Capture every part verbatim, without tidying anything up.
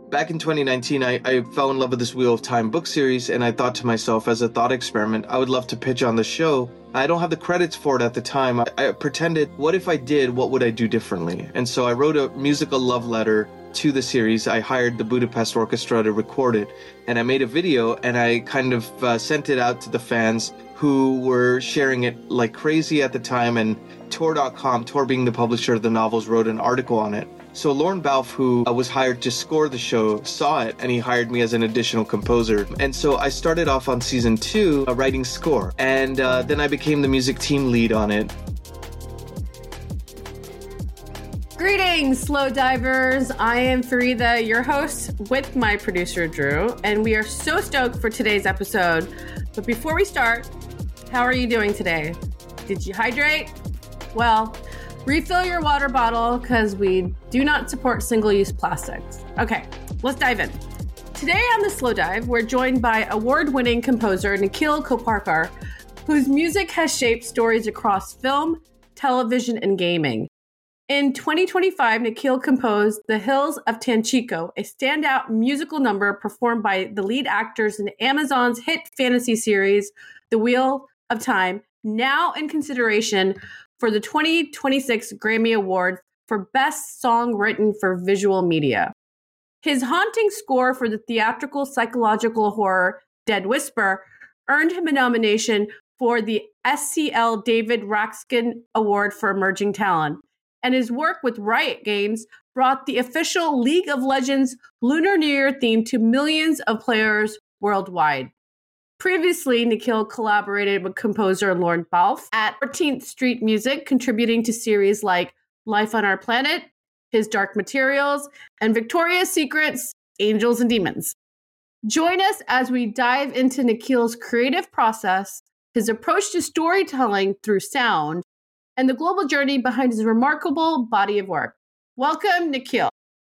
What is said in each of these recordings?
Back in twenty nineteen, I, I fell in love with this Wheel of Time book series, and I thought to myself, as a thought experiment, I would love to pitch on the show. I don't have the credits for it at the time. I, I pretended, what if I did, what would I do differently? And so I wrote a musical love letter to the series. I hired the Budapest Orchestra to record it, and I made a video, and I kind of uh, sent it out to the fans who were sharing it like crazy at the time, and Tor dot com, Tor being the publisher of the novels, wrote an article on it. So Lorne Balfe, who uh, was hired to score the show, saw it, and he hired me as an additional composer. And so I started off on season two uh, writing score, and uh, then I became the music team lead on it. Greetings, Slow Divers. I am Farida, your host, with my producer, Drew, and we are so stoked for today's episode. But before we start, how are you doing today? Did you hydrate? Well, refill your water bottle because we do not support single-use plastics. Okay, let's dive in. Today on the Slow Dive, we're joined by award-winning composer Nikhil Kolparkar, whose music has shaped stories across film, television, and gaming. In twenty twenty-five, Nikhil composed The Hills of Tanchico, a standout musical number performed by the lead actors in Amazon's hit fantasy series, The Wheel of Time, now in consideration for the twenty twenty-six Grammy Award for Best Song Written for Visual Media. His haunting score for the theatrical psychological horror Dead Whisper earned him a nomination for the S C L David Raksin Award for Emerging Talent, and his work with Riot Games brought the official League of Legends Lunar New Year theme to millions of players worldwide. Previously, Nikhil collaborated with composer Lorne Balfe at fourteenth Street Music, contributing to series like Life on Our Planet, His Dark Materials, and Victoria's Secret's Angels and Demons. Join us as we dive into Nikhil's creative process, his approach to storytelling through sound, and the global journey behind his remarkable body of work. Welcome, Nikhil.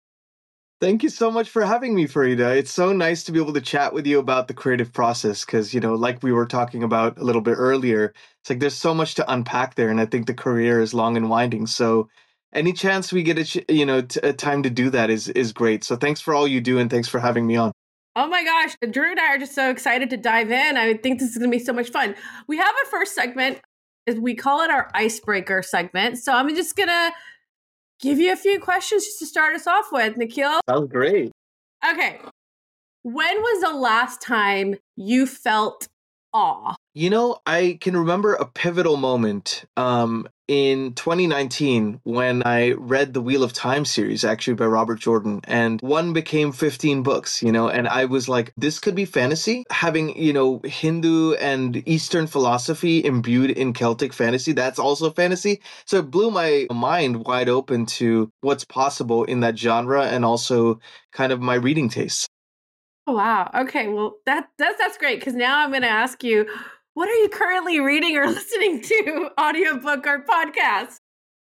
Thank you so much for having me, Farida. It's so nice to be able to chat with you about the creative process because, you know, like we were talking about a little bit earlier, it's like there's so much to unpack there, and I think the career is long and winding. So any chance we get a, ch- you know, t- a time to do that is is great. So thanks for all you do, and thanks for having me on. Oh my gosh, Drew and I are just so excited to dive in. I think this is going to be so much fun. We have a first segment, is we call it our icebreaker segment. So I'm just going to give you a few questions just to start us off with, Nikhil. Sounds great. Okay. When was the last time you felt awe? You know, I can remember a pivotal moment um, in twenty nineteen when I read the Wheel of Time series, actually by Robert Jordan, and one became fifteen books, you know, and I was like, this could be fantasy. Having, you know, Hindu and Eastern philosophy imbued in Celtic fantasy, that's also fantasy. So it blew my mind wide open to what's possible in that genre and also kind of my reading tastes. Oh, wow. Okay. Well, that that's that's great because now I'm going to ask you, what are you currently reading or listening to, audiobook or podcast?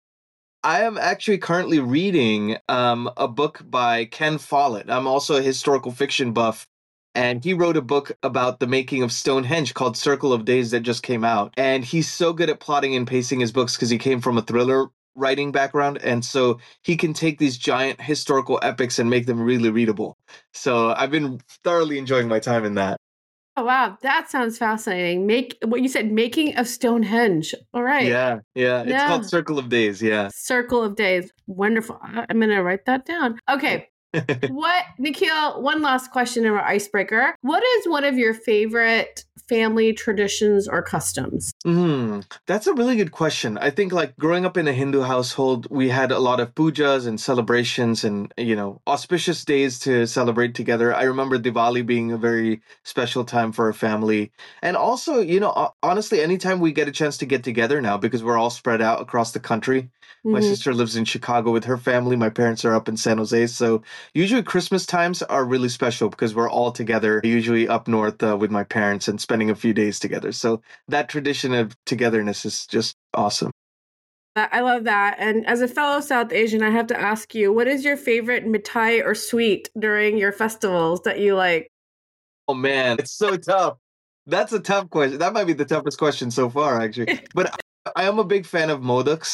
I am actually currently reading um, a book by Ken Follett. I'm also a historical fiction buff, and he wrote a book about the making of Stonehenge called Circle of Days that just came out. And he's so good at plotting and pacing his books because he came from a thriller writing background, and so he can take these giant historical epics and make them really readable. So I've been thoroughly enjoying my time in that. Oh, wow. That sounds fascinating. Make what you said, Making of Stonehenge. All right. Yeah, yeah. It's Yeah. called Circle of Days, yeah. Circle of Days. Wonderful. I- I'm going to write that down. Okay. What, Nikhil, one last question in our icebreaker. What is one of your favorite family traditions or customs? Mm, that's a really good question. I think like growing up in a Hindu household, we had a lot of pujas and celebrations and, you know, auspicious days to celebrate together. I remember Diwali being a very special time for our family. And also, you know, ho- honestly, anytime we get a chance to get together now, because we're all spread out across the country. My Mhm. sister lives in Chicago with her family. My parents are up in San Jose. So usually Christmas times are really special because we're all together, usually up north uh, with my parents and spending a few days together. So that tradition of togetherness is just awesome. I I love that. And as a fellow South Asian, I have to ask you, what is your favorite mithai or sweet during your festivals that you like? Oh man, it's so tough. That's a tough question. That might be the toughest question so far, actually. But I I am a big fan of modaks.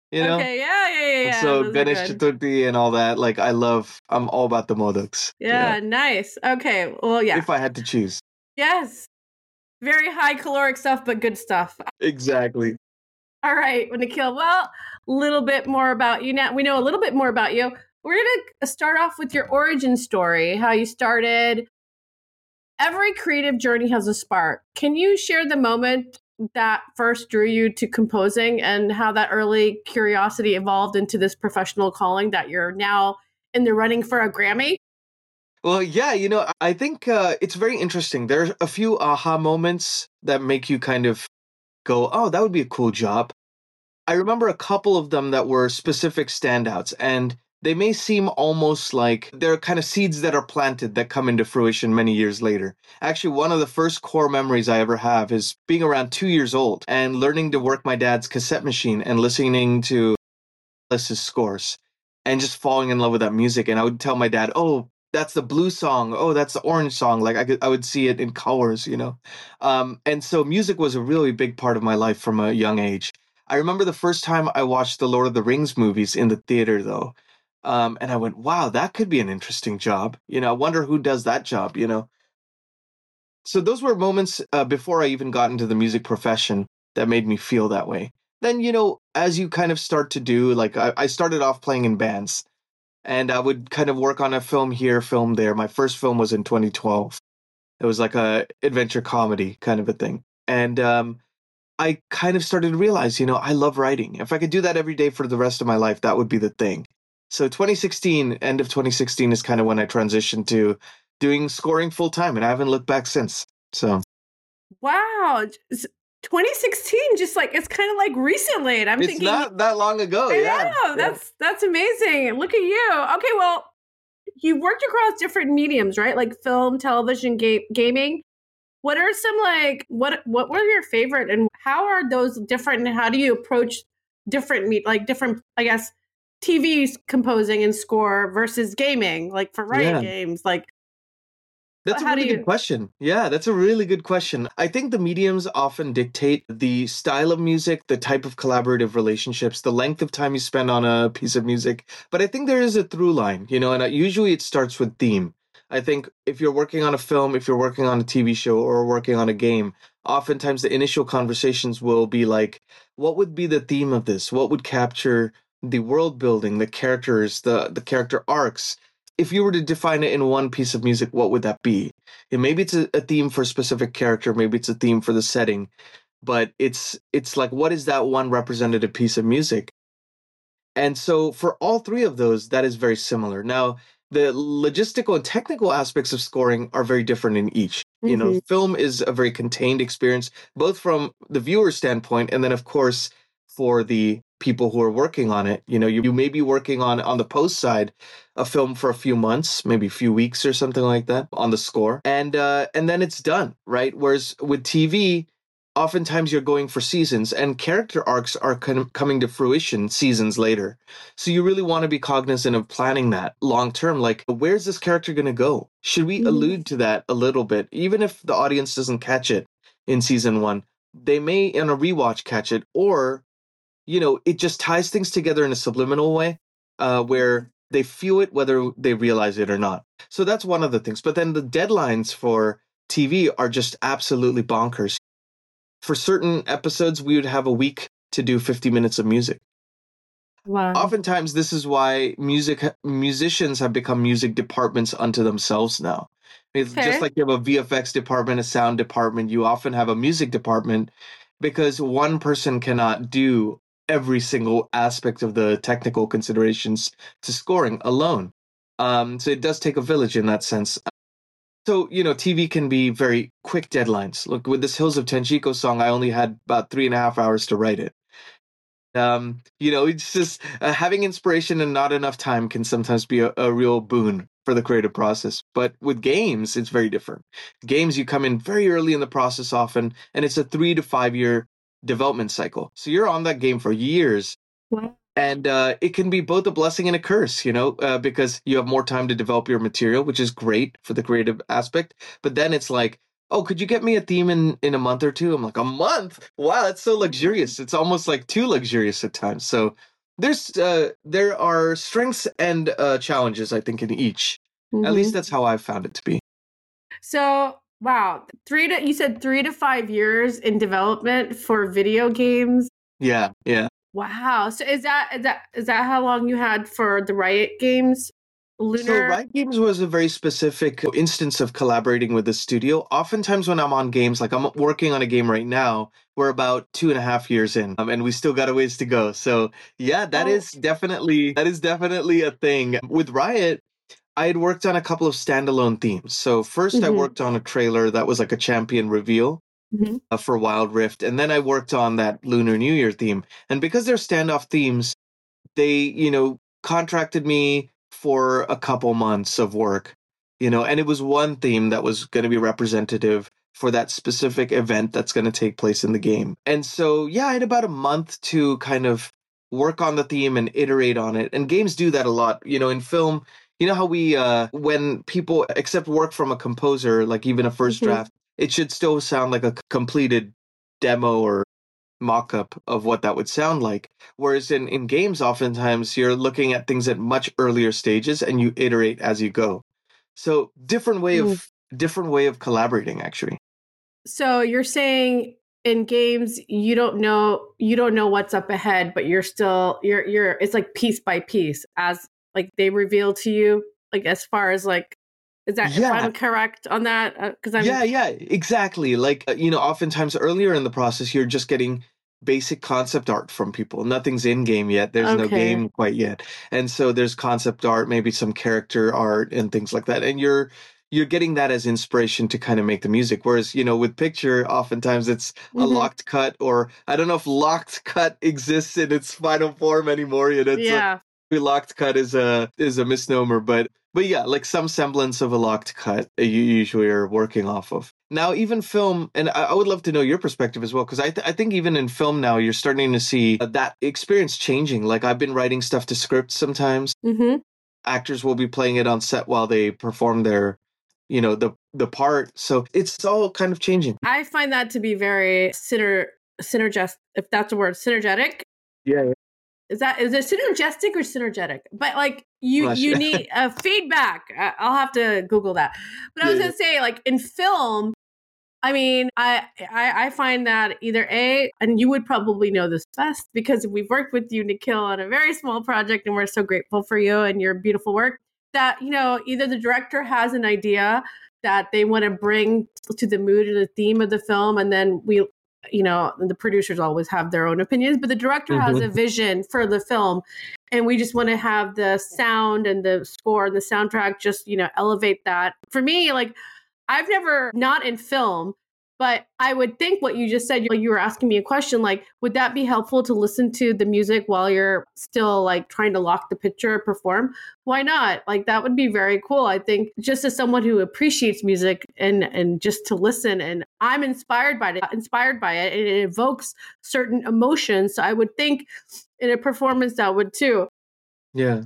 you know? Okay, yeah, yeah, yeah, yeah. So Those are Ganesh good. Chaturthi and all that, like I love, I'm all about the modaks. Yeah, nice. Okay, well, yeah. If I had to choose. Yes. Very high caloric stuff, but good stuff. Exactly. All right, Nikhil. Well, a little bit more about you now. We know a little bit more about you. We're going to start off with your origin story, how you started. Every creative journey has a spark. Can you share the moment that first drew you to composing and how that early curiosity evolved into this professional calling that you're now in the running for a Grammy? Well, yeah, you know, I think uh, it's very interesting. There are a few aha moments that make you kind of go, oh, that would be a cool job. I remember a couple of them that were specific standouts, and they may seem almost like they're kind of seeds that are planted that come into fruition many years later. Actually, one of the first core memories I ever have is being around two years old and learning to work my dad's cassette machine and listening to Alice's scores and just falling in love with that music. And I would tell my dad, oh, that's the blue song. Oh, that's the orange song. Like I could, I would see it in colors, you know? Um, and so music was a really big part of my life from a young age. I remember the first time I watched the Lord of the Rings movies in the theater, though. Um, and I went, wow, that could be an interesting job. You know, I wonder who does that job, you know? So those were moments uh, before I even got into the music profession that made me feel that way. Then, you know, as you kind of start to do, like I, I started off playing in bands and I would kind of work on a film here, film there. My first film was in twenty twelve. It was like a adventure comedy kind of a thing. And um, I kind of started to realize, you know, I love writing. If I could do that every day for the rest of my life, that would be the thing. So twenty sixteen, end of twenty sixteen is kind of when I transitioned to doing scoring full time, and I haven't looked back since. So, wow, twenty sixteen, just like it's kind of like recently. And I'm it's thinking, not that long ago. I yeah, know, that's that's amazing. Look at you. Okay, well, you worked across different mediums, right? Like film, television, ga- gaming. What are some like what what were your favorite, and how are those different? And how do you approach different me like different? I guess T V composing and score versus gaming, like for writing yeah. games, like. That's a How really do you- good question. Yeah, that's a really good question. I think the mediums often dictate the style of music, the type of collaborative relationships, the length of time you spend on a piece of music. But I think there is a through line, you know, and usually it starts with theme. I think if you're working on a film, if you're working on a T V show or working on a game, oftentimes the initial conversations will be like, what would be the theme of this? What would capture the world building, the characters, the the character arcs? If you were to define it in one piece of music, what would that be? And maybe it's a, a theme for a specific character, maybe it's a theme for the setting, but it's it's like, what is that one representative piece of music? And so for all three of those, that is very similar. Now, the logistical and technical aspects of scoring are very different in each. Mm-hmm. You know, film is a very contained experience, both from the viewer standpoint and then, of course, for the people who are working on it. You know, you, you may be working on on the post side a film for a few months, maybe a few weeks or something like that on the score, and uh, and then it's done, right? Whereas with T V, oftentimes you're going for seasons, and character arcs are kind of coming to fruition seasons later. So you really want to be cognizant of planning that long term. Like, where's this character going to go? Should we mm-hmm. allude to that a little bit, even if the audience doesn't catch it in season one? They may in a rewatch catch it, or you know, it just ties things together in a subliminal way uh, where they feel it whether they realize it or not. So that's one of the things. But then the deadlines for T V are just absolutely bonkers. For certain episodes, we would have a week to do fifty minutes of music. Wow. Oftentimes, this is why music musicians have become music departments unto themselves now. It's okay. Just like you have a V F X department, a sound department, you often have a music department because one person cannot do every single aspect of the technical considerations to scoring alone. Um, so it does take a village in that sense. So, you know, T V can be very quick deadlines. Look, with this Hills of Tenjiko song, I only had about three and a half hours to write it. Um, you know, it's just uh, having inspiration and not enough time can sometimes be a, a real boon for the creative process. But with games, it's very different. Games, you come in very early in the process often, and it's a three to five year development cycle. So you're on that game for years. Wow. And uh, it can be both a blessing and a curse, you know, uh, because you have more time to develop your material, which is great for the creative aspect. But then it's like, oh, could you get me a theme in, in a month or two? I'm like, a month? Wow, that's so luxurious. It's almost like too luxurious at times. So there's uh, there are strengths and uh, challenges, I think, in each. Mm-hmm. At least that's how I've found it to be. So, wow, three to you said three to five years in development for video games. Yeah, yeah. Wow. So is that is that is that how long you had for the Riot games? Lunar. So Riot Games was a very specific instance of collaborating with the studio. Oftentimes when I'm on games, like I'm working on a game right now, we're about two and a half years in, um, and we still got a ways to go. So yeah, that Oh. is definitely that is definitely a thing. With Riot, I had worked on a couple of standalone themes. So 1st I Mhm. worked on a trailer that was like a champion reveal Mhm. uh, for Wild Rift, and then I worked on that Lunar New Year theme. And because they're standoff themes, they, you know, contracted me for a couple months of work, you know, and it was one theme that was going to be representative for that specific event that's going to take place in the game. And so, yeah, I had about a month to kind of work on the theme and iterate on it. And games do that a lot. You know, in film, you know how we, uh, when people accept work from a composer, like even a first Mhm. draft, it should still sound like a c- completed demo or mock-up of what that would sound like. Whereas in, in games, oftentimes you're looking at things at much earlier stages and you iterate as you go. So different way Mm. of different way of collaborating, actually. So you're saying in games you don't know you don't know what's up ahead, but you're still you're you're it's like piece by piece as like they reveal to you, like as far as like is that if Yeah. I'm correct on that? Because I'm Yeah, yeah, exactly. Like, uh, you know, oftentimes earlier in the process, you're just getting basic concept art from people. Nothing's in game yet. There's no Okay. game quite yet. And so there's concept art, maybe some character art and things like that. And you're you're getting that as inspiration to kind of make the music. Whereas, you know, with picture, oftentimes it's a Mhm. locked cut, or I don't know if locked cut exists in its final form anymore. You know, it's a, Yeah. locked cut is a is a misnomer, but but yeah, like some semblance of a locked cut uh, you usually are working off of. Now, even film, and I, I would love to know your perspective as well, because I th- I think even in film now you're starting to see uh, that experience changing. Like I've been writing stuff to scripts sometimes. Mm-hmm. Actors will be playing it on set while they perform their, you know, the the part. So it's all kind of changing. I find that to be very syner synergist, if that's a word, synergetic. Yeah. Is that is it synergistic or synergetic? But like you Not you sure. need a feedback. I- I'll have to Google that. But I was Yeah. gonna say, like in film, I mean, I, I I find that either A, and you would probably know this best because we've worked with you, Nikhil, on a very small project, and we're so grateful for you and your beautiful work. That, you know, either the director has an idea that they want to bring to the mood or the theme of the film, and then we, you know, the producers always have their own opinions, but the director has a Mhm. vision for the film, and we just want to have the sound and the score and the soundtrack just, you know, elevate that. For me, like, I've never, not in film, but I would think what you just said, like you were asking me a question, like, would that be helpful to listen to the music while you're still like trying to lock the picture or perform? Why not? Like, that would be very cool. I think just as someone who appreciates music and, and just to listen, and I'm inspired by it, inspired by it, and it evokes certain emotions. So I would think in a performance that would too. Yeah.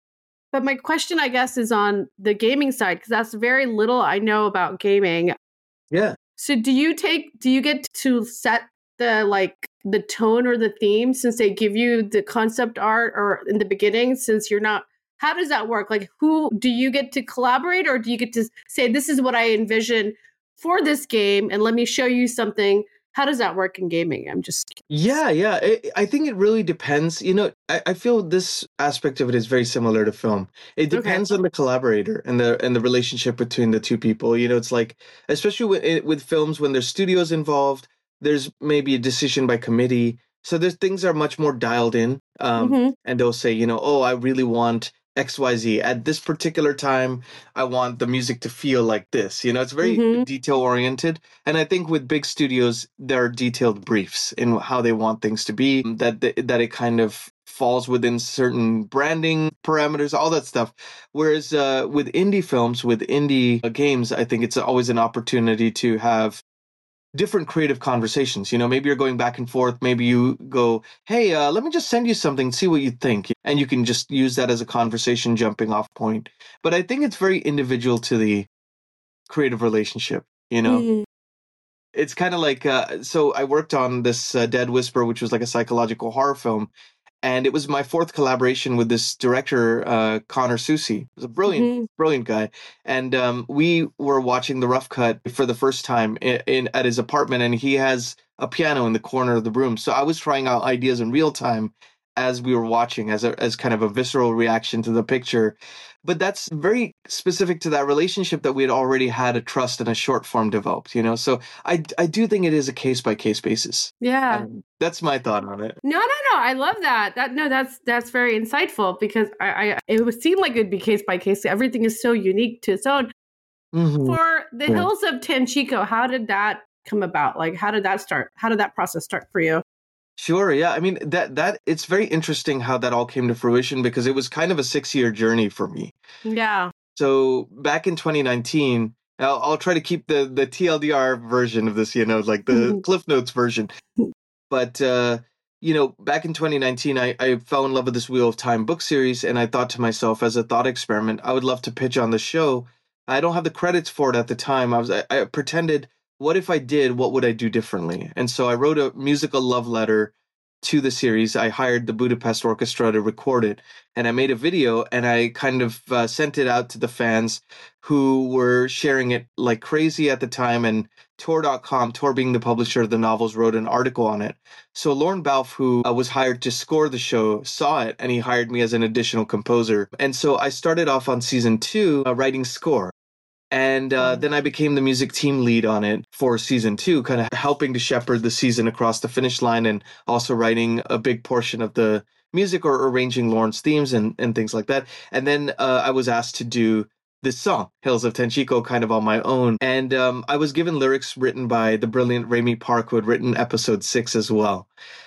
But my question, I guess, is on the gaming side, because that's very little I know about gaming. Yeah. So do you take, do you get to set the, like, the tone or the theme since they give you the concept art or in the beginning, since you're not, how does that work? Like, who, do you get to collaborate or do you get to say, this is what I envision for this game and let me show you something? How does that work in gaming? I'm just Yeah, yeah. I, I think it really depends. You know, I, I feel this aspect of it is very similar to film. It Okay. depends on the collaborator and the and the relationship between the two people. You know, it's like, especially with eh, with films when there's studios involved, there's maybe a decision by committee. So there's things are much more dialed in. Um, Mhm. and they'll say, you know, oh, I really want X Y Z at this particular time. I want the music to feel like this. You know, it's very Mhm. detail oriented. And I think with big studios, there are detailed briefs in how they want things to be, that that it kind of falls within certain branding parameters, all that stuff. Whereas uh, with indie films, with indie uh, games, I think it's always an opportunity to have different creative conversations. You know, maybe you're going back and forth. Maybe you go, hey, uh, let me just send you something, see what you think. And you can just use that as a conversation jumping off point. But I think it's very individual to the creative relationship, you know? Mhm. It's kind of like, uh, so I worked on this uh, Dead Whisper, which was like a psychological horror film. And it was my fourth collaboration with this director, uh, Connor Susi. He's a brilliant, Mhm. brilliant guy. And um, we were watching the rough cut for the first time in, in at his apartment, and he has a piano in the corner of the room. So I was trying out ideas in real time as we were watching, as a, as kind of a visceral reaction to the picture. But that's very specific to that relationship that we had already had a trust and a short form developed, you know? So I, I do think it is a case by case basis. Yeah. Um, that's my thought on it. No, no, no. I love that. That no, that's that's very insightful because I, I it would seem like it'd be case by case. Everything is so unique to its own. Mhm. For the Yeah. Hills of Tanchico, how did that come about? Like, how did that start? How did that process start for you? Sure, yeah. I mean that that it's very interesting how that all came to fruition because it was kind of a six-year journey for me. Yeah. So back in twenty nineteen, I'll, I'll try to keep the the T L D R version of this, you know, like the Cliff Notes version. But uh, you know, back in twenty nineteen, I, I fell in love with this Wheel of Time book series, and I thought to myself, as a thought experiment, I would love to pitch on the show. I don't have the credits for it at the time. I was I, I pretended, what if I did? What would I do differently? And so I wrote a musical love letter to the series. I hired the Budapest Orchestra to record it, and I made a video, and I kind of uh, sent it out to the fans who were sharing it like crazy at the time. And Tor dot com, Tor being the publisher of the novels, wrote an article on it. So Lorne Balfe, who uh, was hired to score the show, saw it, and he hired me as an additional composer. And so I started off on season two uh, writing score. And uh, then I became the music team lead on it for season two, kind of helping to shepherd the season across the finish line and also writing a big portion of the music or arranging Lorne's themes and, and things like that. And then uh, I was asked to do this song, Hills of Tanchico, kind of on my own. And um, I was given lyrics written by the brilliant Rami Park, who had written episode six as well.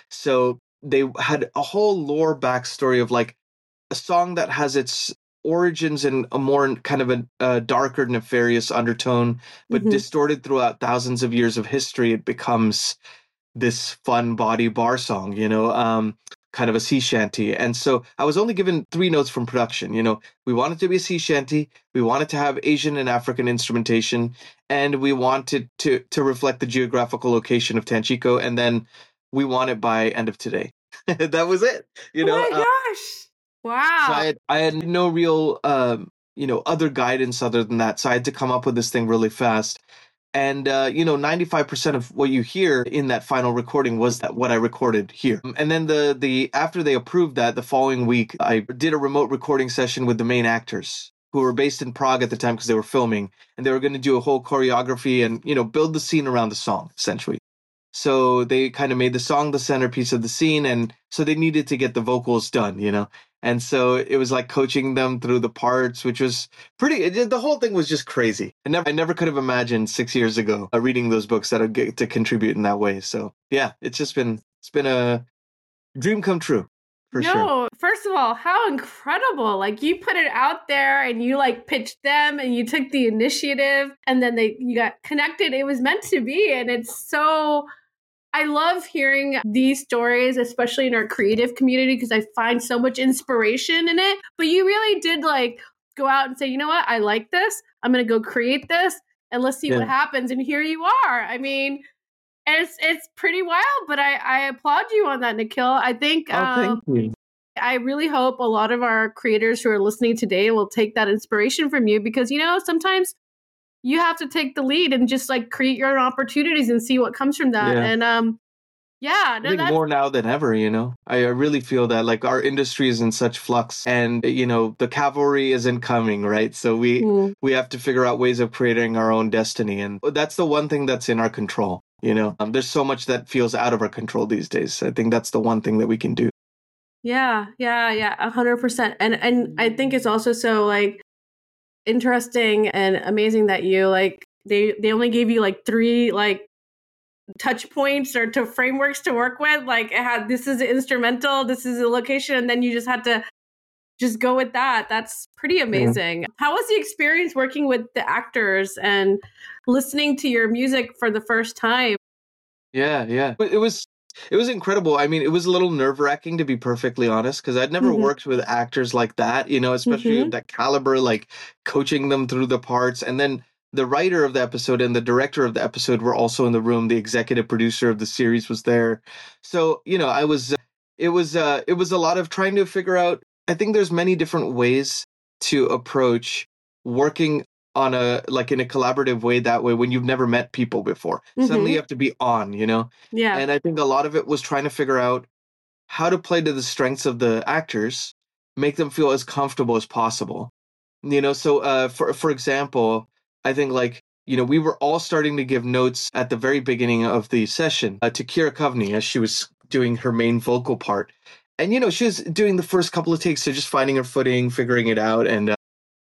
So they had a whole lore backstory of like a song that has its origins in a more kind of a, a darker, nefarious undertone, but Mhm. distorted throughout thousands of years of history, it becomes this fun body bar song, you know, um, kind of a sea shanty. And so I was only given three notes from production. You know, we wanted to be a sea shanty, we wanted to have Asian and African instrumentation, and we wanted to to reflect the geographical location of Tanchico, and then we want it by end of today. That was it. You know, oh my uh, gosh. Wow. so I had, I had no real, um, you know, other guidance other than that. So I had to come up with this thing really fast. And, uh, you know, ninety-five percent of what you hear in that final recording was that what I recorded here. And then the, the, after they approved that, the following week, I did a remote recording session with the main actors who were based in Prague at the time because they were filming, and they were going to do a whole choreography and, you know, build the scene around the song, essentially. So they kind of made the song the centerpiece of the scene, and so they needed to get the vocals done, you know? And so it was like coaching them through the parts, which was pretty, it, the whole thing was just crazy. I never, I never could have imagined six years ago uh, reading those books that I'd get to contribute in that way. So yeah, it's just been, it's been a dream come true. For no, sure. First of all, how incredible. Like you put it out there and you like pitched them and you took the initiative and then they you got connected. It was meant to be. And it's so I love hearing these stories, especially in our creative community, because I find so much inspiration in it. But you really did like go out and say, you know what, I like this. I'm gonna go create this and let's see Yeah. what happens. And here you are. I mean, it's it's pretty wild, but I, I applaud you on that, Nikhil. I think Oh, um, thank you. I really hope a lot of our creators who are listening today will take that inspiration from you because, you know, sometimes you have to take the lead and just like create your own opportunities and see what comes from that. Yeah. And um, yeah, I no, think that's more now than ever, you know. I I really feel that like our industry is in such flux, and you know the cavalry isn't coming, right? So we Mm. we have to figure out ways of creating our own destiny, and that's the one thing that's in our control. You know, um, there's so much that feels out of our control these days. I think that's the one thing that we can do. Yeah, yeah, yeah, a hundred percent. And and I think it's also so like interesting and amazing that you like they they only gave you like three like touch points or to frameworks to work with. Like it had this is an instrumental, this is a location, and then you just had to just go with that. That's pretty amazing. How was the experience working with the actors and listening to your music for the first time? Yeah, yeah. It was it was incredible. I mean, it was a little nerve-wracking to be perfectly honest, because I'd never Mhm. worked with actors like that, you know, especially of Mhm. that caliber, like coaching them through the parts. And then the writer of the episode and the director of the episode were also in the room. The executive producer of the series was there. So, you know, I was it was uh, it was a lot of trying to figure out. I think there's many different ways to approach working on a like in a collaborative way that way when you've never met people before. Mm-hmm. Suddenly you have to be on, you know? Yeah. And I think a lot of it was trying to figure out how to play to the strengths of the actors, make them feel as comfortable as possible. You know, so uh, for for example, I think like, you know, we were all starting to give notes at the very beginning of the session uh, to Kira Coveney as she was doing her main vocal part. And, you know, she was doing the first couple of takes, so just finding her footing, figuring it out. And, uh,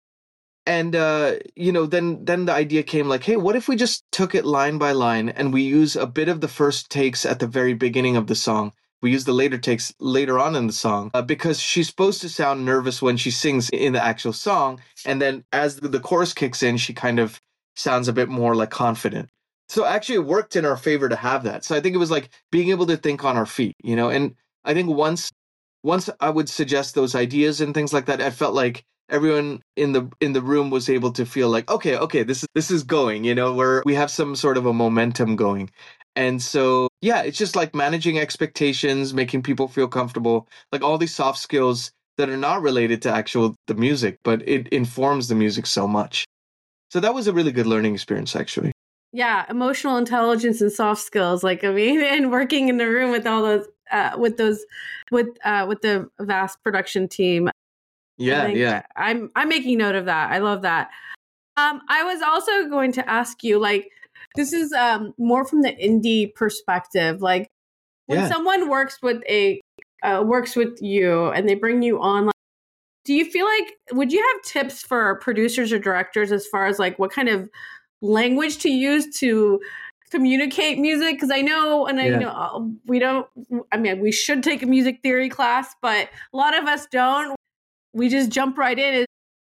and uh, you know, then then the idea came like, hey, what if we just took it line by line and we use a bit of the first takes at the very beginning of the song. We use the later takes later on in the song uh, because she's supposed to sound nervous when she sings in the actual song. And then as the, the chorus kicks in, she kind of sounds a bit more like confident. So actually it worked in our favor to have that. So I think it was like being able to think on our feet, you know, and I think once once I would suggest those ideas and things like that, I felt like everyone in the in the room was able to feel like, okay, okay, this is this is going, you know, where we have some sort of a momentum going. And so, yeah, it's just like managing expectations, making people feel comfortable, like all these soft skills that are not related to actual the music, but it informs the music so much. So that was a really good learning experience, actually. Yeah, emotional intelligence and soft skills. Like, I mean, and working in the room with all those, uh, with those, with uh, with the vast production team. Yeah, yeah. I'm I'm making note of that. I love that. Um, I was also going to ask you, like, this is um more from the indie perspective. Like, when yeah. someone works with a uh, works with you and they bring you on, like, do you feel like would you have tips for producers or directors as far as like what kind of language to use to communicate music? Because I know, and I yeah. know we don't. I mean, we should take a music theory class, but a lot of us don't. We just jump right in.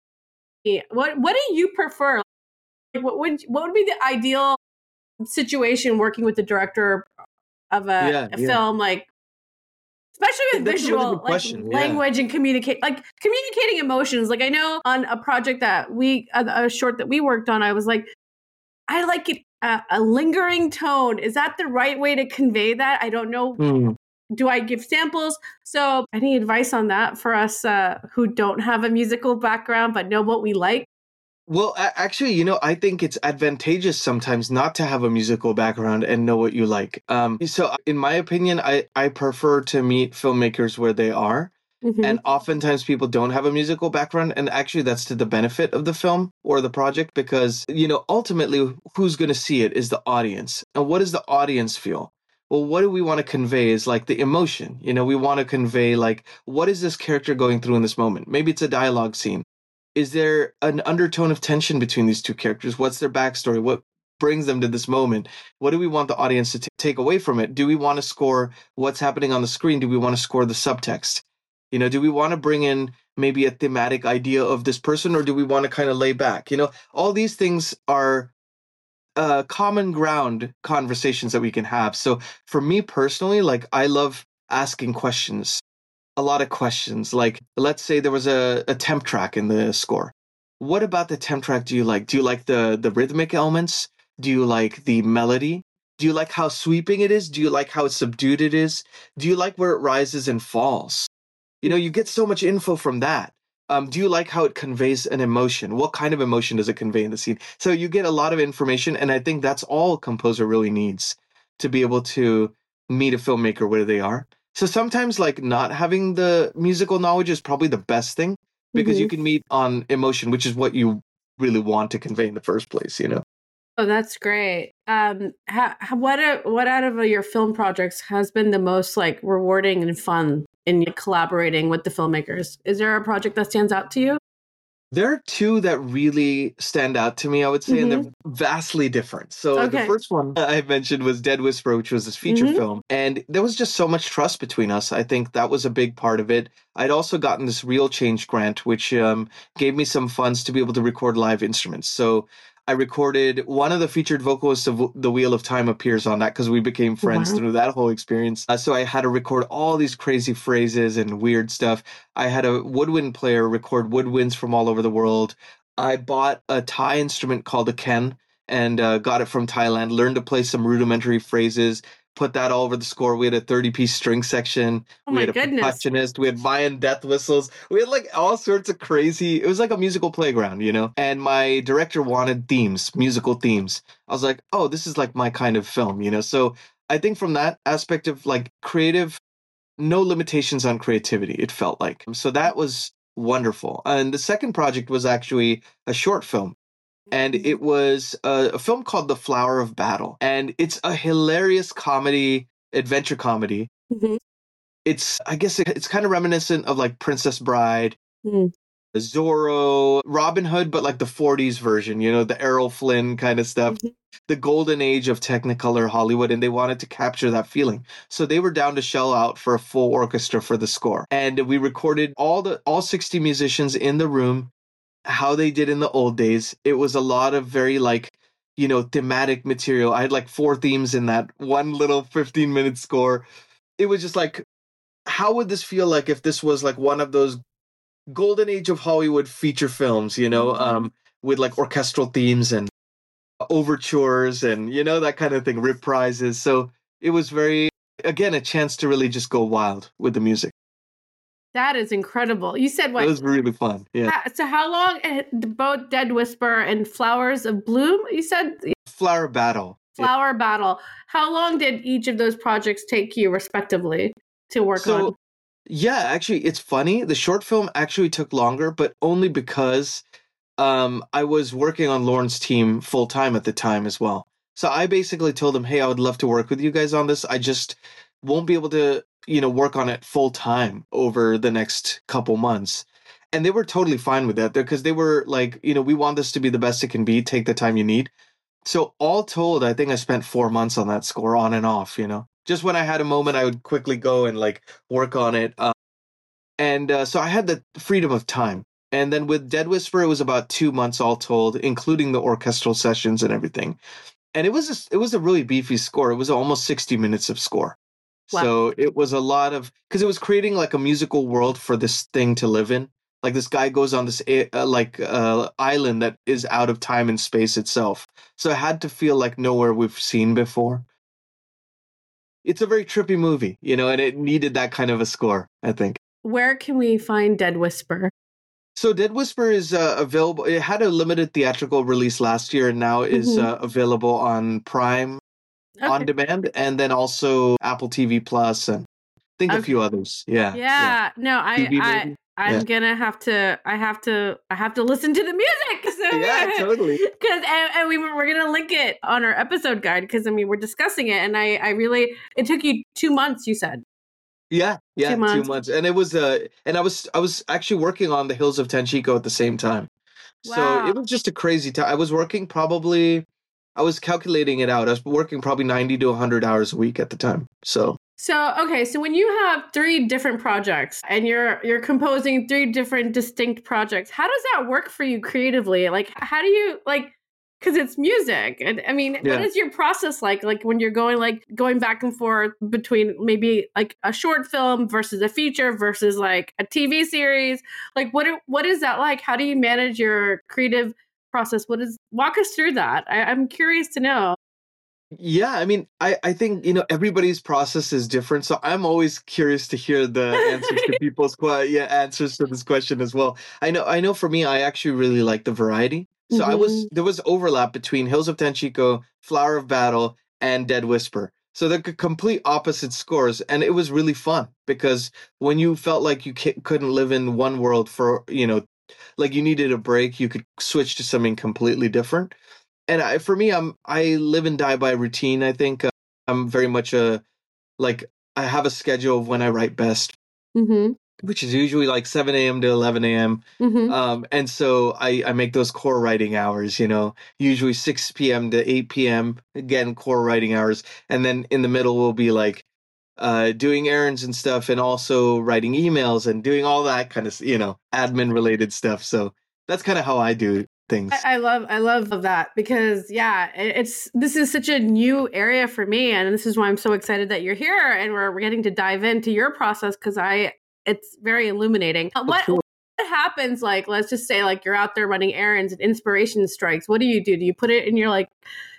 What What do you prefer? Like, what would what would be the ideal situation working with the director of a, yeah, a yeah. film, like especially with That's visual really like yeah. language and communicate like communicating emotions? Like, I know on a project that we a, a short that we worked on, I was like, I like it uh, a lingering tone. Is that the right way to convey that? I don't know. Mm. Do I give samples? So any advice on that for us uh, who don't have a musical background but know what we like? Well, actually, you know, I think it's advantageous sometimes not to have a musical background and know what you like. Um, so in my opinion, I, I prefer to meet filmmakers where they are. Mm-hmm. And oftentimes people don't have a musical background. And actually, that's to the benefit of the film or the project because, you know, ultimately, who's going to see it is the audience. And what does the audience feel? Well, what do we want to convey is like the emotion. You know, we want to convey like, what is this character going through in this moment? Maybe it's a dialogue scene. Is there an undertone of tension between these two characters? What's their backstory? What brings them to this moment? What do we want the audience to t- take away from it? Do we want to score what's happening on the screen? Do we want to score the subtext? You know, do we want to bring in maybe a thematic idea of this person, or do we want to kind of lay back? You know, all these things are uh, common ground conversations that we can have. So for me personally, like I love asking questions. A lot of questions. Like, let's say there was a, a temp track in the score. What about the temp track do you like? Do you like the, the rhythmic elements? Do you like the melody? Do you like how sweeping it is? Do you like how subdued it is? Do you like where it rises and falls? You know, you get so much info from that. Um, do you like how it conveys an emotion? What kind of emotion does it convey in the scene? So you get a lot of information, and I think that's all a composer really needs to be able to meet a filmmaker where they are. So sometimes like not having the musical knowledge is probably the best thing because mm-hmm. you can meet on emotion, which is what you really want to convey in the first place, you know? Oh, that's great. Um, ha, what, a, what out of your film projects has been the most like rewarding and fun in collaborating with the filmmakers? Is there a project that stands out to you? There are two that really stand out to me, I would say, mm-hmm. and they're vastly different. So okay. the first one I mentioned was Dead Whisperer, which was this feature mm-hmm. film. And there was just so much trust between us. I think that was a big part of it. I'd also gotten this Real Change grant, which um, gave me some funds to be able to record live instruments. So I recorded one of the featured vocalists of The Wheel of Time appears on that because we became friends wow. through that whole experience. Uh, so I had to record all these crazy phrases and weird stuff. I had a woodwind player record woodwinds from all over the world. I bought a Thai instrument called a ken and uh, got it from Thailand, learned to play some rudimentary phrases, put that all over the score. We had a thirty-piece string section. Oh we my had a goodness. percussionist. We had Mayan death whistles. We had like all sorts of crazy. It was like a musical playground, you know? And my director wanted themes, musical themes. I was like, oh, this is like my kind of film, you know? So I think from that aspect of like creative, no limitations on creativity, it felt like. So that was wonderful. And the second project was actually a short film. And it was a, a film called The Flower of Battle. And it's a hilarious comedy, adventure comedy. Mm-hmm. It's, I guess it, it's kind of reminiscent of like Princess Bride, Mm. Zorro, Robin Hood, but like the forties version, you know, the Errol Flynn kind of stuff. Mm-hmm. The golden age of Technicolor Hollywood, and they wanted to capture that feeling. So they were down to shell out for a full orchestra for the score. And we recorded all the all sixty musicians in the room, how they did in the old days. It was a lot of very like, you know, thematic material. I had like four themes in that one little fifteen minute score. It was just like, how would this feel like if this was like one of those golden age of Hollywood feature films, you know, um, with like orchestral themes and overtures and, you know, that kind of thing, reprises. So it was very, again, a chance to really just go wild with the music. That is incredible. You said what? It was really fun. Yeah. Ha- So how long, uh, both Dead Whisper and Flowers of Bloom, you said? Flower Battle. Flower Battle. How long did each of those projects take you respectively to work So, on? yeah, actually, it's funny. The short film actually took longer, but only because um, I was working on Lauren's team full time at the time as well. So I basically told him, hey, I would love to work with you guys on this. I just won't be able to, you know, work on it full time over the next couple months. And they were totally fine with that because they were like, you know, we want this to be the best it can be. Take the time you need. So all told, I think I spent four months on that score on and off, you know, just when I had a moment, I would quickly go and like work on it. Uh, and uh, so I had the freedom of time. And then with Dead Whisper, it was about two months all told, including the orchestral sessions and everything. And it was a, it was a really beefy score. It was almost sixty minutes of score. Wow. So it was a lot of, because it was creating like a musical world for this thing to live in. Like this guy goes on this uh, like uh, island that is out of time and space itself. So it had to feel like nowhere we've seen before. It's a very trippy movie, you know, and it needed that kind of a score, I think. Where can we find Dead Whisper? So Dead Whisper is uh, available. It had a limited theatrical release last year and now is Mhm. uh, available on Prime Okay. on demand and then also Apple T V Plus and I think a Okay. few others. Yeah. Yeah, no, I, T V I, maybe? I'm Yeah. gonna have to, I have to, I have to listen to the music. So, Yeah, totally. Because and, and we were, we're gonna link it on our episode guide because I mean we're discussing it and I, I really, it took you two months. You said. Yeah, yeah, Two two months. months. And it was uh and I was I was actually working on the Hills of Tenchiko at the same time. So Wow. it was just a crazy time. I was working probably I was calculating it out. I was working probably ninety to one hundred hours a week at the time. So So okay, so when you have three different projects and you're you're composing three different distinct projects, how does that work for you creatively? Like how do you like because it's music and I mean Yeah. what is your process like like when you're going like going back and forth between maybe like a short film versus a feature versus like a T V series? Like what are- what is that like? How do you manage your creative process? What is walk us through that? I, I'm curious to know. yeah, I mean, I, I think, you know, everybody's process is different. So I'm always curious to hear the answers to people's que- yeah, answers to this question as well. I know I know for me, I actually really like the variety. So I was Mhm. there was overlap between Hills of Tenchiko, Flower of Battle, and Dead Whisper. So they're c- complete opposite scores, and it was really fun because when you felt like you ca- couldn't live in one world for you know, like you needed a break, you could switch to something completely different. And I, for me, I'm I live and die by routine. I think uh, I'm very much a like I have a schedule of when I write best, Mhm. which is usually like seven a.m. to eleven a.m. Mhm. Um, and so I, I make those core writing hours, you know, usually six p.m. to eight p.m. Again, core writing hours. And then in the middle will be like uh, doing errands and stuff and also writing emails and doing all that kind of, you know, admin related stuff. So that's kind of how I do things. I, I love I love that because yeah, it, it's this is such a new area for me, and this is why I'm so excited that you're here and we're, we're getting to dive into your process because I it's very illuminating. Uh, What cool. what happens like let's just say like you're out there running errands and inspiration strikes. What do you do? Do you put it in your like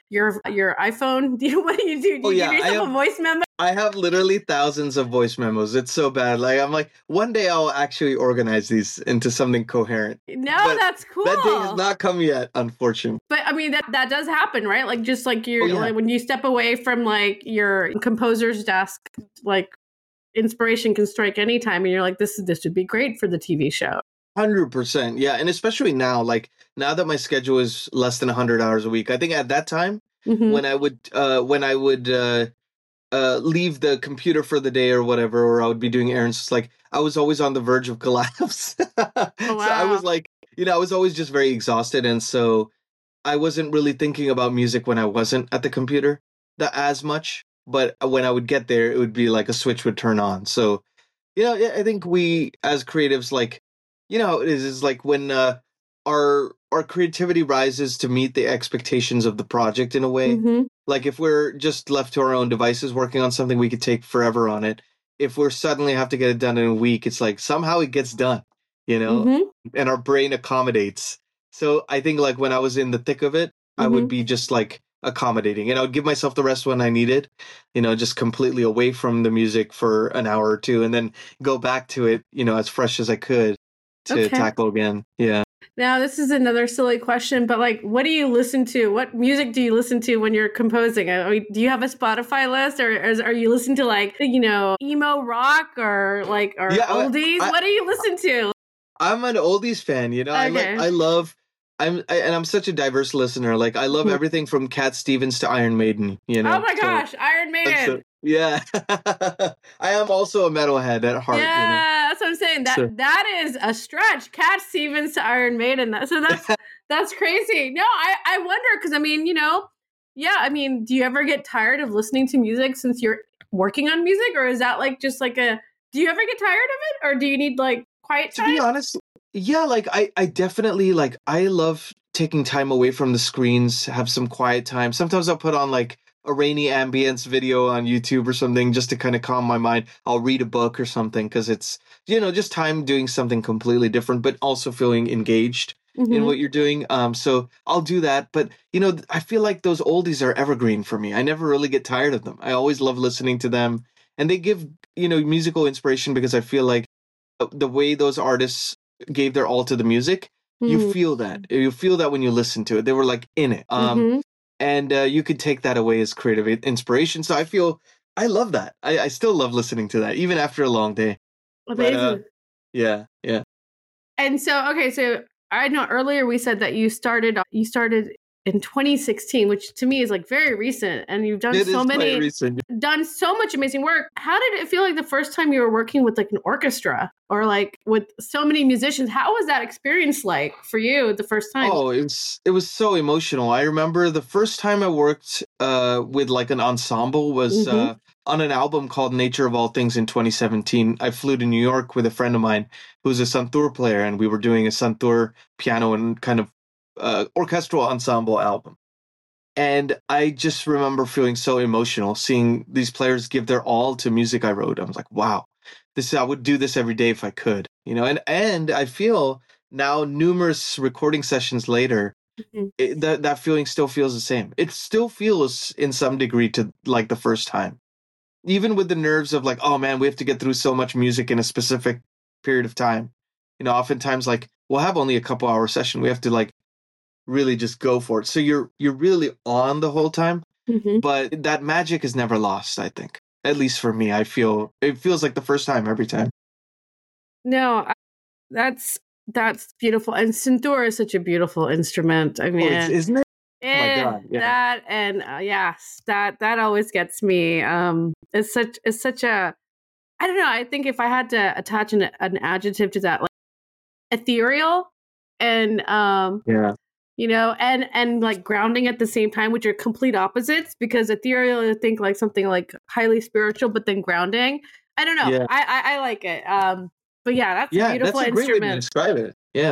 your your iPhone? Do you what do you do? Do you Oh, yeah, give I yourself have- a voice memo? I have literally thousands of voice memos. It's so bad. Like I'm like, one day I'll actually organize these into something coherent. No, But that's cool. That day has not come yet, unfortunately. But I mean that that does happen, right? Like just like you Oh, yeah. like when you step away from like your composer's desk, like inspiration can strike anytime and you're like, this is this would be great for the T V show. one hundred percent. Yeah, and especially now, like now that my schedule is less than one hundred hours a week. I think at that time Mhm. when I would uh when I would uh uh leave the computer for the day or whatever, or I would be doing errands, it's like I was always on the verge of collapse. Oh, So I was wow. like, you know, I was always just very exhausted, and so I wasn't really thinking about music when I wasn't at the computer that as much. But when I would get there, it would be like a switch would turn on. So, you know, yeah, I think we as creatives, like, you know, how it is is like when uh, our our creativity rises to meet the expectations of the project in a way. Mhm. Like if we're just left to our own devices working on something, we could take forever on it. If we're suddenly have to get it done in a week, it's like somehow it gets done, you know, Mhm. and our brain accommodates. So I think like when I was in the thick of it, I would Mhm. be just like accommodating, and I would give myself the rest when I needed, you know, just completely away from the music for an hour or two, and then go back to it, you know, as fresh as I could to Okay. tackle again. Yeah. Now, this is another silly question, but like, what do you listen to? What music do you listen to when you're composing? I mean, do you have a Spotify list, or, or is- are you listening to like, you know, emo rock or like or Yeah, I- oldies? I- what do you listen to? I'm an oldies fan, you know. I like, Okay. I love, I'm, I, and I'm such a diverse listener. Like, I love Mhm. everything from Cat Stevens to Iron Maiden. You know. Oh my So gosh, Iron that's Maiden. a- yeah, I am also a metalhead at heart. Yeah, You know. that's what I'm saying. That So- that is a stretch. Cat Stevens to Iron Maiden. That- So that's that's crazy. No, I I wonder because I mean, you know, yeah. I mean, do you ever get tired of listening to music since you're working on music, or is that like just like a? Do you ever get tired of it, or do you need like quiet To time? be honest, yeah, like I, I definitely like I love taking time away from the screens, have some quiet time. Sometimes I'll put on like a rainy ambience video on YouTube or something just to kind of calm my mind. I'll read a book or something because it's, you know, just time doing something completely different, but also feeling engaged in Mhm. what you're doing. Um, so I'll do that. But you know, I feel like those oldies are evergreen for me. I never really get tired of them. I always love listening to them, and they give, you know, musical inspiration because I feel like the way those artists gave their all to the music, you Mhm. feel that. You feel that when you listen to it. They were like in it. Um, Mhm. and uh, you could take that away as creative i- inspiration. So I feel I love that. I, I still love listening to that, even after a long day. But Amazing. uh, yeah, yeah. And so, okay, so I know earlier we said that you started you started in twenty sixteen, which to me is like very recent, and you've done It is so quite many, recent. done so much amazing work. How did it feel like the first time you were working with like an orchestra or like with so many musicians? How was that experience like for you the first time? Oh, it was it was so emotional. I remember the first time I worked uh, with like an ensemble was Mhm. uh, on an album called Nature of All Things in twenty seventeen. I flew to New York with a friend of mine who's a santur player, and we were doing a santur piano and kind of uh, orchestral ensemble album. And I just remember feeling so emotional seeing these players give their all to music I wrote. I was like, wow, this I would do this every day if I could, you know. And and I feel now, numerous recording sessions later, Mhm. it, that that feeling still feels the same. It still feels in some degree to like the first time, even with the nerves of like, oh man, we have to get through so much music in a specific period of time. You know, oftentimes like we'll have only a couple hour session. We have to like really just go for it. So you're you're really on the whole time, Mhm. but that magic is never lost. I think, at least for me, I feel it feels like the first time every time. No, I- that's that's beautiful. And santur is such a beautiful instrument. I Oh, mean, it's, isn't it? my eh, God, yeah. that and uh, yes, that that always gets me. Um, it's such it's such a I don't know. I think if I had to attach an, an adjective to that, like ethereal and um, Yeah. you know, and and like grounding at the same time, which are complete opposites. Because ethereal, I think like something like highly spiritual, but then grounding. I don't know. Yeah. I I, I like it. Um, but yeah, that's a Yeah, beautiful that's a great way to instrument. describe it. Yeah.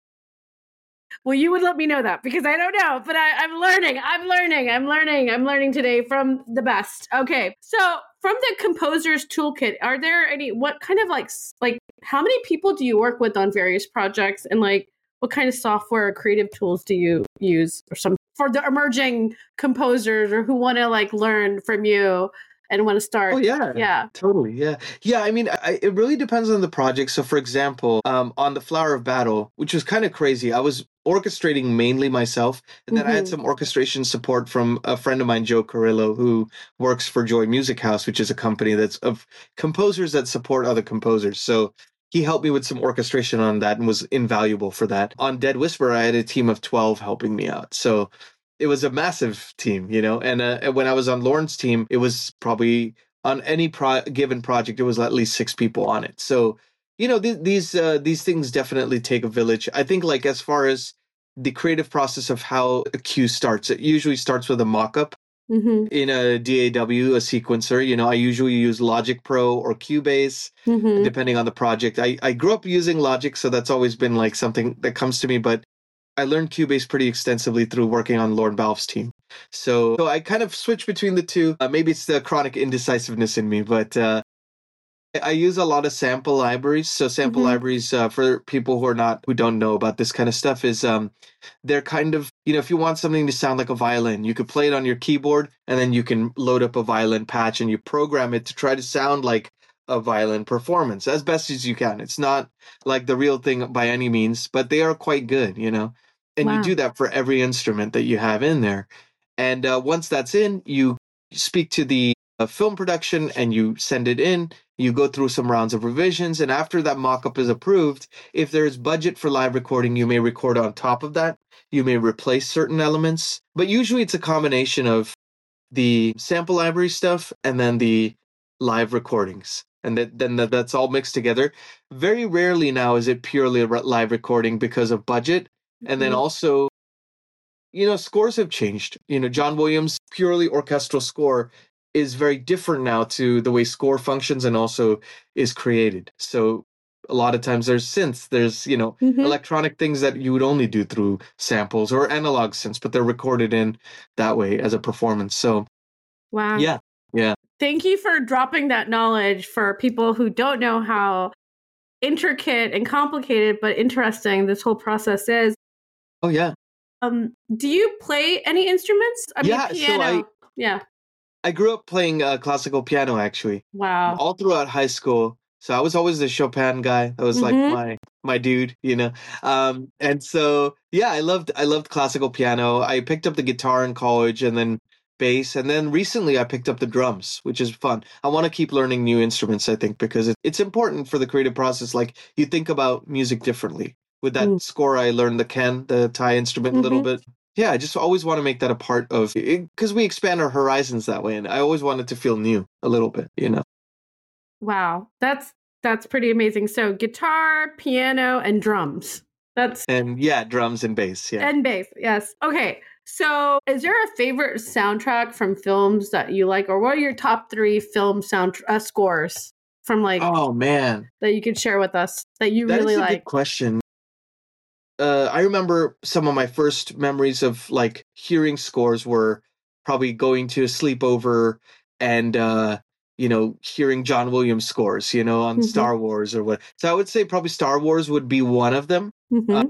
Well, you would let me know that because I don't know, but I, I'm learning. I'm learning. I'm learning. I'm learning today from the best. Okay, so from the composer's toolkit, are there any? What kind of like s- like how many people do you work with on various projects, and like what kind of software or creative tools do you use, or some for the emerging composers or who want to like learn from you and want to start. Oh yeah, yeah, totally, yeah, yeah. I mean, I, it really depends on the project. So, for example, um, on the Flower of Battle, which was kind of crazy, I was orchestrating mainly myself, and then mm-hmm. I had some orchestration support from a friend of mine, Joe Carrillo, who works for Joy Music House, which is a company that's of composers that support other composers. So he helped me with some orchestration on that and was invaluable for that. On Dead Whisper, I had a team of twelve helping me out. So it was a massive team, you know, and uh, when I was on Lauren's team, it was probably on any pro- given project, it was at least six people on it. So, you know, th- these uh, these things definitely take a village. I think like as far as the creative process of how a cue starts, it usually starts with a mock-up mm-hmm. in a D A W, a sequencer. You know, I usually use Logic Pro or Cubase, mm-hmm. depending on the project. I, I grew up using Logic, so that's always been like something that comes to me, but I learned Cubase pretty extensively through working on Lorne Balfe's team. So, so I kind of switch between the two. Uh, maybe it's the chronic indecisiveness in me, but uh, I use a lot of sample libraries. So sample mm-hmm. libraries, uh, for people who are not, who don't know about this kind of stuff, is um, they're kind of, you know, if you want something to sound like a violin, you could play it on your keyboard and then you can load up a violin patch and you program it to try to sound like a violin performance as best as you can. It's not like the real thing by any means, but they are quite good, you know. And wow. you do that for every instrument that you have in there. And uh, once that's in, you speak to the uh, film production and you send it in. You go through some rounds of revisions. And after that mock-up is approved, if there's budget for live recording, you may record on top of that. You may replace certain elements. But usually it's a combination of the sample library stuff and then the live recordings. And that, then that's all mixed together. Very rarely now is it purely a live recording because of budget. And then also, you know, scores have changed. You know, John Williams' purely orchestral score is very different now to the way score functions and also is created. So a lot of times there's synths, there's, you know, mm-hmm. electronic things that you would only do through samples or analog synths, but they're recorded in that way as a performance. So, wow. Yeah. Yeah. Thank you for dropping that knowledge for people who don't know how intricate and complicated but interesting this whole process is. Oh, yeah. Um, do you play any instruments? I yeah, mean, piano. So I, yeah. I grew up playing uh, classical piano, actually. Wow. All throughout high school. So I was always the Chopin guy. That was mm-hmm. like my my dude, you know. Um, and so, yeah, I loved I loved classical piano. I picked up the guitar in college and then bass. And then recently I picked up the drums, which is fun. I want to keep learning new instruments, I think, because it, it's important for the creative process. Like, you think about music differently. With that mm. score, I learned the Ken, the Thai instrument, mm-hmm. a little bit. Yeah, I just always want to make that a part of it because we expand our horizons that way. And I always want it to feel new a little bit, you know? Wow. That's, that's pretty amazing. So guitar, piano, and drums. That's And yeah, drums and bass. Yeah. And bass. Yes. Okay. So is there a favorite soundtrack from films that you like, or what are your top three film sound uh, scores from like, oh man, that you could share with us that you that really is a like? Good question. Uh, I remember some of my first memories of like hearing scores were probably going to a sleepover and, uh, you know, hearing John Williams scores, you know, on mm-hmm. Star Wars or what. So I would say probably Star Wars would be one of them. Mm-hmm. Uh,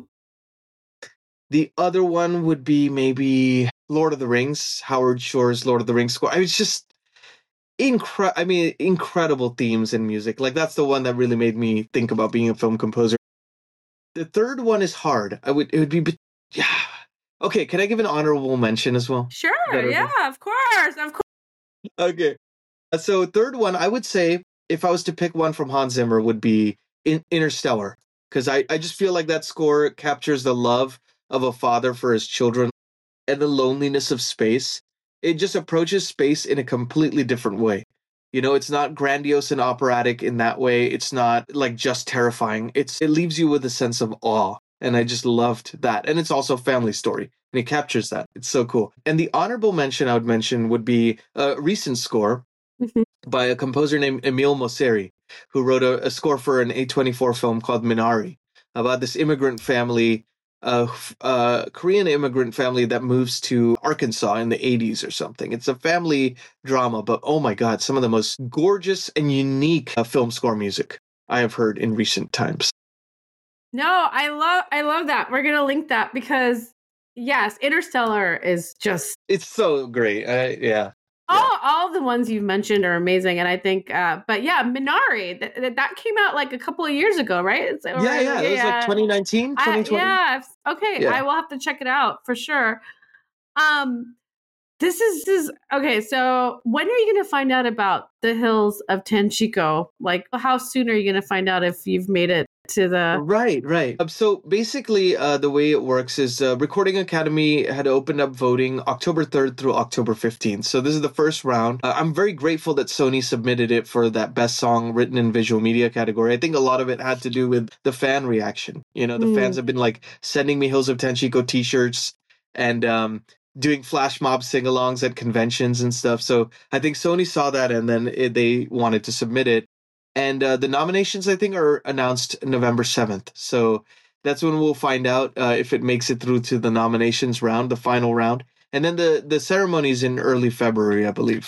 the other one would be maybe Lord of the Rings, Howard Shore's Lord of the Rings score. I was just incre- I mean, incredible themes in music. Like that's the one that really made me think about being a film composer. The third one is hard. I would, it would be, yeah. Okay, can I give an honorable mention as well? Sure, yeah, okay? of course, of course. Okay, so third one, I would say, if I was to pick one from Hans Zimmer, would be in- Interstellar. Because I, I just feel like that score captures the love of a father for his children and the loneliness of space. It just approaches space in a completely different way. You know, it's not grandiose and operatic in that way. It's not like just terrifying. It's it leaves you with a sense of awe. And I just loved that. And it's also a family story. And it captures that. It's so cool. And the honorable mention I would mention would be a recent score mm-hmm. by a composer named Emile Mosseri, who wrote a, a score for an A twenty-four film called Minari about this immigrant family, a uh, Korean immigrant family that moves to Arkansas in the eighties or something. It's a family drama, but oh my God, some of the most gorgeous and unique uh, film score music I have heard in recent times. No, I love I love that. We're going to link that because yes, Interstellar is just It's so great. Uh, yeah. all Yeah. all the ones you've mentioned are amazing, and I think, uh, but yeah, Minari that, that came out like a couple of years ago, right? It's, Yeah, or, yeah. It was like yeah, twenty nineteen, I, twenty twenty. yeah. Okay, Yeah. I will have to check it out for sure. Um, this is this is okay. So when are you going to find out about the Hills of Tanchico? Like, how soon are you going to find out if you've made it to the? Right, right. Um, so basically, uh, the way it works is uh, Recording Academy had opened up voting October third through October fifteenth. So this is the first round. Uh, I'm very grateful that Sony submitted it for that best song written in visual media category. I think a lot of it had to do with the fan reaction. You know, the Mm. fans have been like sending me Hills of Tanchico t-shirts and um, doing flash mob sing-alongs at conventions and stuff. So I think Sony saw that and then it, they wanted to submit it. And uh, the nominations, I think, are announced November seventh. So that's when we'll find out uh, if it makes it through to the nominations round, the final round. And then the, the ceremony's in early February, I believe.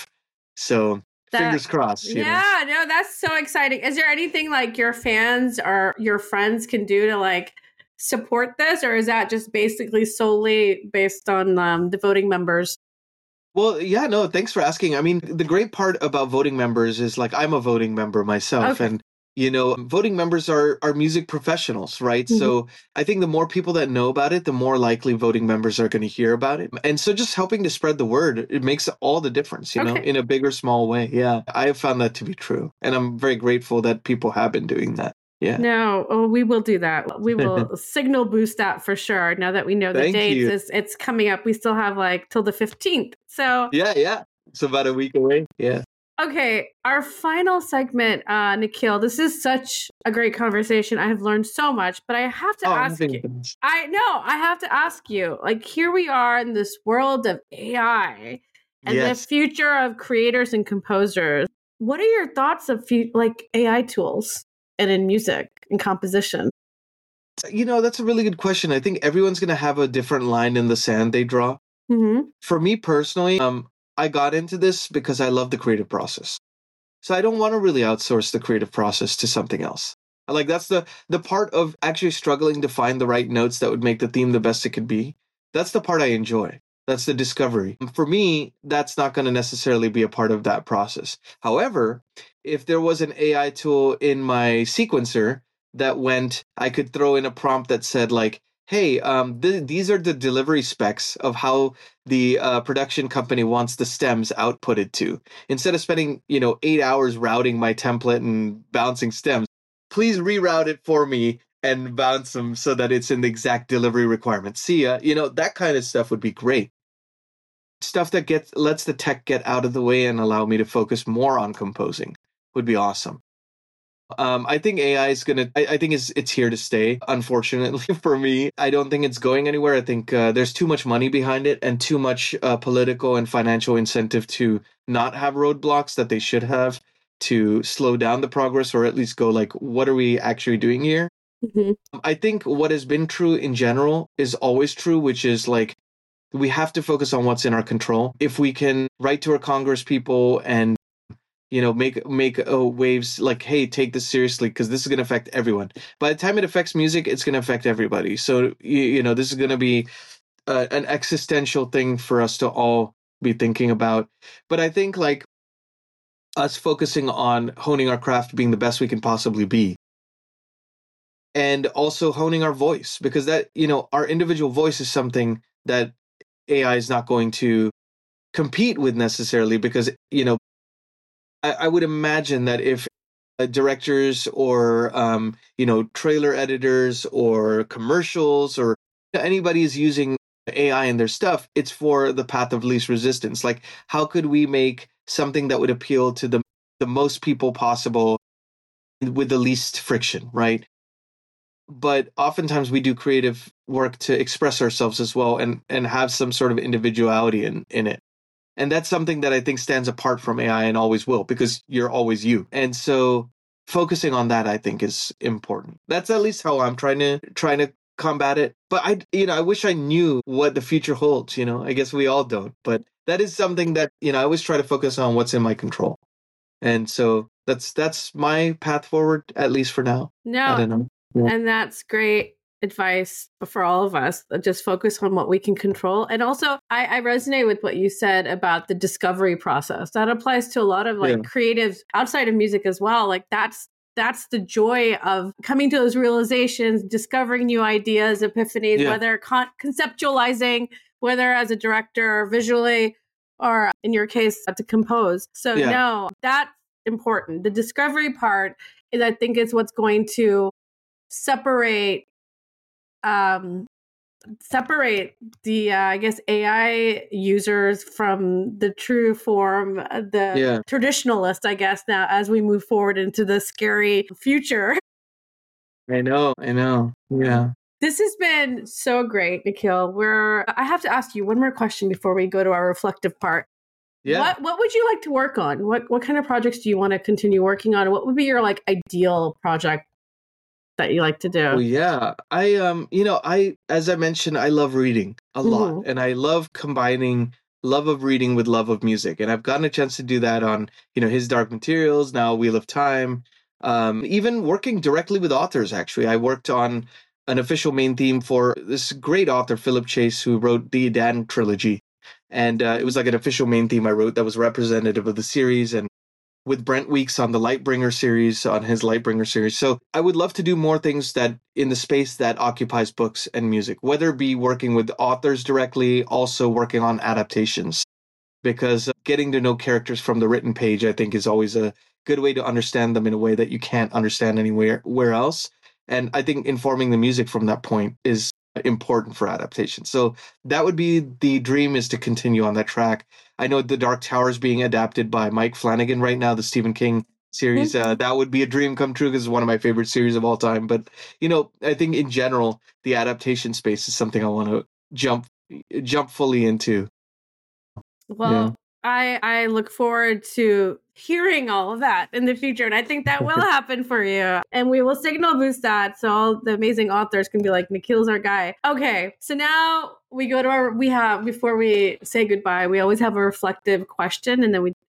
So That- fingers crossed. You know? Yeah, no, that's so exciting. Is there anything like your fans or your friends can do to like support this, or is that just basically solely based on um, the voting members? Well, yeah, no, thanks for asking. I mean, the great part about voting members is like I'm a voting member myself. Okay. And, you know, voting members are, are music professionals, right? Mhm. So I think the more people that know about it, the more likely voting members are going to hear about it. And so just helping to spread the word, it makes all the difference, you know, Okay. in a big or small way. Yeah, I have found that to be true. And I'm very grateful that people have been doing that. Yeah. No, oh, we will do that. We will signal boost that for sure. Now that we know the Thank dates, you. it's, it's coming up. We still have like till the fifteenth. So, Yeah, yeah. It's about a week away. Yeah. okay, our final segment, uh, Nikhil, this is such a great conversation. I have learned so much, but I have to Oh, ask nothing you. happens. I know, I have to ask you. Like, here we are in this world of A I and Yes. the future of creators and composers. What are your thoughts of fu- like A I tools and in music and composition? You know, that's a really good question. I think everyone's going to have a different line in the sand they draw. Mm-hmm. For me personally, um, I got into this because I love the creative process. So I don't want to really outsource the creative process to something else. Like that's the the part of actually struggling to find the right notes that would make the theme the best it could be. That's the part I enjoy. That's the discovery. For me, that's not going to necessarily be a part of that process. However, if there was an A I tool in my sequencer that went, I could throw in a prompt that said like, hey, um, th- these are the delivery specs of how the uh, production company wants the stems outputted to. Instead of spending, you know, eight hours routing my template and bouncing stems, please reroute it for me and bounce them so that it's in the exact delivery requirement. See ya. You know, that kind of stuff would be great. Stuff that gets lets the tech get out of the way and allow me to focus more on composing would be awesome. Um, I think A I is gonna. I, I think it's it's here to stay. Unfortunately for me, I don't think it's going anywhere. I think uh, there's too much money behind it and too much uh, political and financial incentive to not have roadblocks that they should have to slow down the progress, or at least go like, what are we actually doing here? Mm-hmm. I think what has been true in general is always true, which is like we have to focus on what's in our control. If we can write to our Congress people and you know, make make uh, waves like, hey, take this seriously because this is going to affect everyone. By the time it affects music, it's going to affect everybody. So, you, you know, this is going to be uh, an existential thing for us to all be thinking about. But I think like us focusing on honing our craft, being the best we can possibly be, and also honing our voice, because that, you know, our individual voice is something that A I is not going to compete with necessarily because, you know, I, I would imagine that if uh, directors or um, you know trailer editors or commercials or anybody is using A I in their stuff, it's for the path of least resistance. Like, how could we make something that would appeal to the the most people possible with the least friction, right? But oftentimes we do creative work to express ourselves as well and and have some sort of individuality in in it. And that's something that I think stands apart from A I and always will, because you're always you. And so focusing on that, I think, is important. That's at least how I'm trying to trying to combat it. But I, you know, I wish I knew what the future holds. You know, I guess we all don't. But that is something that, you know, I always try to focus on what's in my control. And so that's that's my path forward, at least for now. No, I don't know. Yeah. and that's great. advice for all of us. Just focus on what we can control. And also, I, I resonate with what you said about the discovery process. That applies to a lot of like yeah. creatives outside of music as well. Like that's that's the joy of coming to those realizations, discovering new ideas, epiphanies, yeah. whether con- conceptualizing, whether as a director or visually, or in your case, to compose. So yeah. no, that's important. The discovery part is, I think, is what's going to separate um, separate the, uh, I guess, A I users from the true form, the yeah. traditionalist, I guess, now as we move forward into the scary future. I know, I know. Yeah. This has been so great, Nikhil. We're, I have to ask you one more question before we go to our reflective part. Yeah. What What would you like to work on? What What kind of projects do you want to continue working on? What would be your like ideal project that you like to do? Well, yeah, I um, you know, I as I mentioned, I love reading a mm-hmm. lot, and I love combining love of reading with love of music, and I've gotten a chance to do that on, you know, His Dark Materials, now Wheel of Time, um, even working directly with authors. Actually, I worked on an official main theme for this great author, Philip Chase, who wrote the Adan trilogy. And uh, it was like an official main theme I wrote that was representative of the series, and with Brent Weeks on the Lightbringer series, on his Lightbringer series. So I would love to do more things that in the space that occupies books and music, whether it be working with authors directly, also working on adaptations, because getting to know characters from the written page, I think, is always a good way to understand them in a way that you can't understand anywhere where else. And I think informing the music from that point is important for adaptation. So that would be the dream, is to continue on that track. I know The Dark Tower is being adapted by Mike Flanagan right now, the Stephen King series. Mm-hmm. Uh, that would be a dream come true because it's one of my favorite series of all time. But, you know, I think in general, the adaptation space is something I want to jump jump fully into. Well, yeah. I, I look forward to hearing all of that in the future. And I think that will happen for you. And we will signal boost that so all the amazing authors can be like, Nikhil's our guy. Okay, so now we go to our, we have, before we say goodbye, we always have a reflective question. And then we,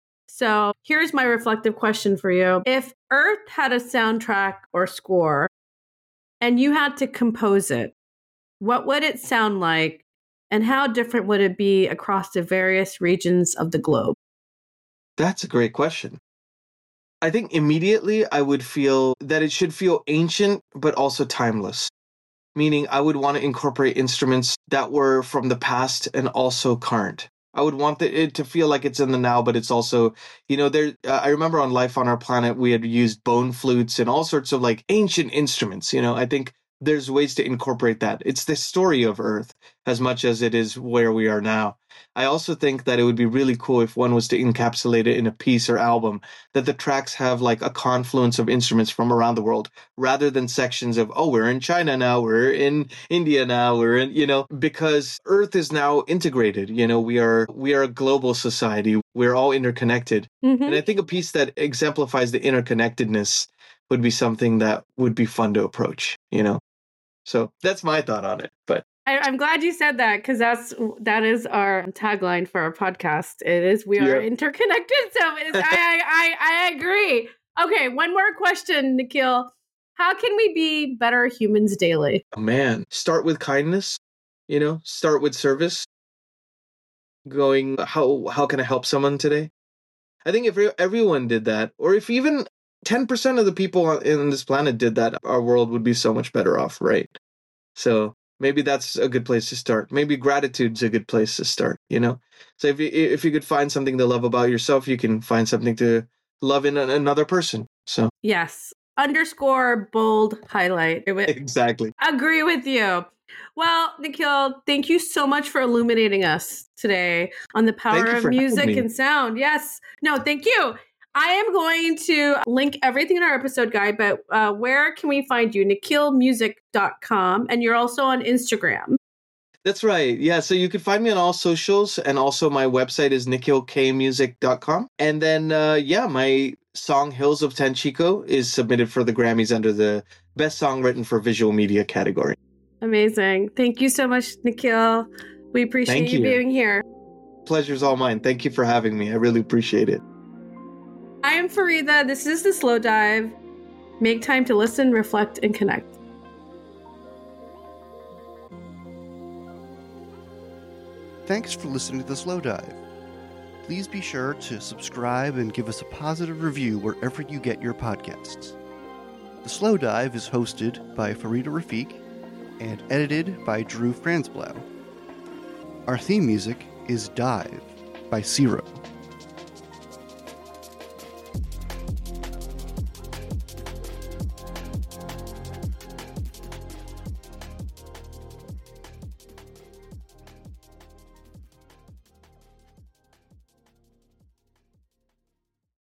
so here's my reflective question for you. If Earth had a soundtrack or score and you had to compose it, what would it sound like? And how different would it be across the various regions of the globe? That's a great question. I think immediately I would feel that it should feel ancient, but also timeless. Meaning I would want to incorporate instruments that were from the past and also current. I would want the, it to feel like it's in the now, but it's also, you know, there. Uh, I remember on Life on Our Planet, we had used bone flutes and all sorts of like ancient instruments. You know, I think there's ways to incorporate that. It's the story of Earth as much as it is where we are now. I also think that it would be really cool if one was to encapsulate it in a piece or album, that the tracks have like a confluence of instruments from around the world, rather than sections of, oh, we're in China now, we're in India now, we're in, you know, because Earth is now integrated. You know, we are, we are a global society. We're all interconnected. Mm-hmm. And I think a piece that exemplifies the interconnectedness would be something that would be fun to approach, you know? So that's my thought on it. But I, I'm glad you said that, because that's that is our tagline for our podcast. It is we are yeah. interconnected. So it is, I, I I agree. Okay, one more question, Nikhil. How can we be better humans daily? Oh, man, start with kindness. You know, start with service. Going, how how can I help someone today? I think if everyone did that, or if even ten percent of the people on this planet did that, our world would be so much better off, right? So maybe that's a good place to start. Maybe gratitude's a good place to start, you know? So if you, if you could find something to love about yourself, you can find something to love in another person. So yes, underscore bold highlight. Exactly. Agree with you. Well, Nikhil, thank you so much for illuminating us today on the power of music and sound. Yes. No, thank you. I am going to link everything in our episode guide, but uh, where can we find you? nikhil music dot com. And you're also on Instagram. That's right. Yeah. So you can find me on all socials. And also my website is nikhil k music dot com. And then, uh, yeah, my song Hills of Tanchico is submitted for the Grammys under the Best Song Written for Visual Media category. Amazing. Thank you so much, Nikhil. We appreciate you, you being here. Pleasure's all mine. Thank you for having me. I really appreciate it. I am Farida. This is The Slow Dive. Make time to listen, reflect, and connect. Thanks for listening to The Slow Dive. Please be sure to subscribe and give us a positive review wherever you get your podcasts. The Slow Dive is hosted by Farida Rafiq and edited by Drew Franzblau. Our theme music is Dive by Zero.